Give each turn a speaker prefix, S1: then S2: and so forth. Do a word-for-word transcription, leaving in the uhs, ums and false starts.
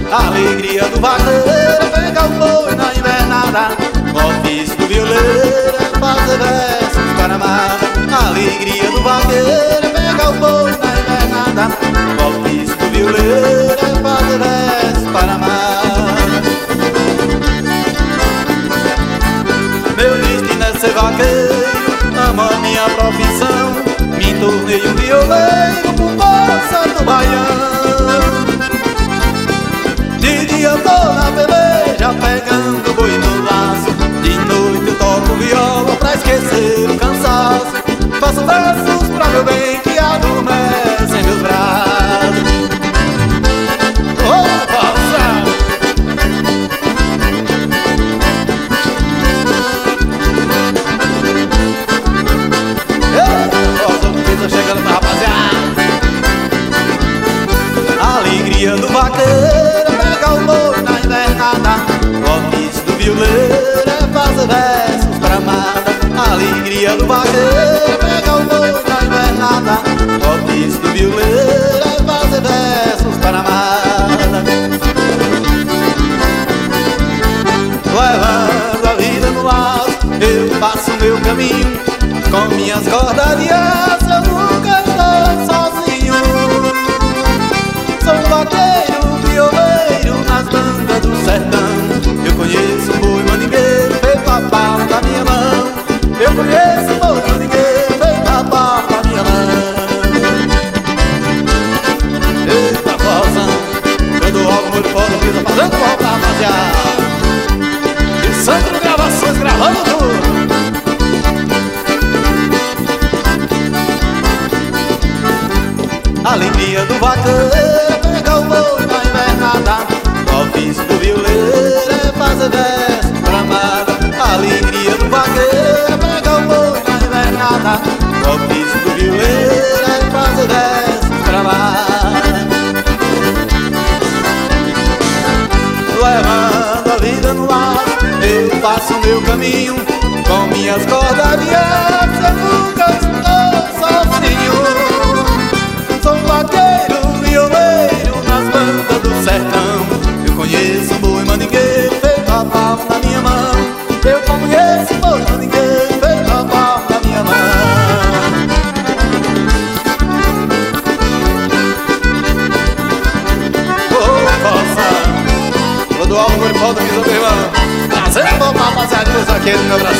S1: A alegria do vaqueiro é pegar o boi na invernada. O ofício do violeiro é fazer versos para amar. A alegria do vaqueiro é pegar o boi na invernada. O ofício do violeiro é fazer versos para amar. Meu destino é ser vaqueiro, amo a minha profissão. Me tornei um violeiro por força do baião. De dia eu tô na peleja pegando boi no laço. De noite eu toco viola pra esquecer o cansaço. Faço versos pra meu bem que adormece em meus braços. Oh, nossa! Ei, chegando pra rapaziada. A alegria do vaqueiro é pegar o boi na invernada. O ofício do violeiro é fazer versos pra amada. A alegria do vaqueiro é pegar o boi na invernada. O ofício do violeiro é fazer versos para amada. Levando a vida no laço, eu faço meu caminho. Com minhas cordas de aço eu nunca estou sozinho. Sou um vaqueiro, violeiro nas bandas do sertão. Eu conheço um boi mandingueiro feito a palma da minha mão. Eu conheço um boi mandingueiro feito a palma da minha mão. Eita forrozão, eu dou algo muito foda, fiz a fazenda volta rapaziada. E Sandro Gravações gravando tudo. A alegria do vaqueiro é pegar o boi na invernada. O ofício do violeiro é fazer versos pra amada. A alegria do vaqueiro é pegar o boi na invernada. O ofício do violeiro é fazer versos pra amada. Levando a vida no laço, eu faço o meu caminho. Com minhas cordas de aço eu nunca estou sozinho. Sou um vaqueiro, violeiro nas bandas do sertão. Eu conheço um boi mandingueiro feito a palma da minha mão. Eu conheço um boi mandingueiro feito a palma da minha mão. Oh, nossa! Rodoaldo Goribaldo aqui do meu irmão. Trazendo bom pra rapaziada dos vaqueiros do meu Brasil.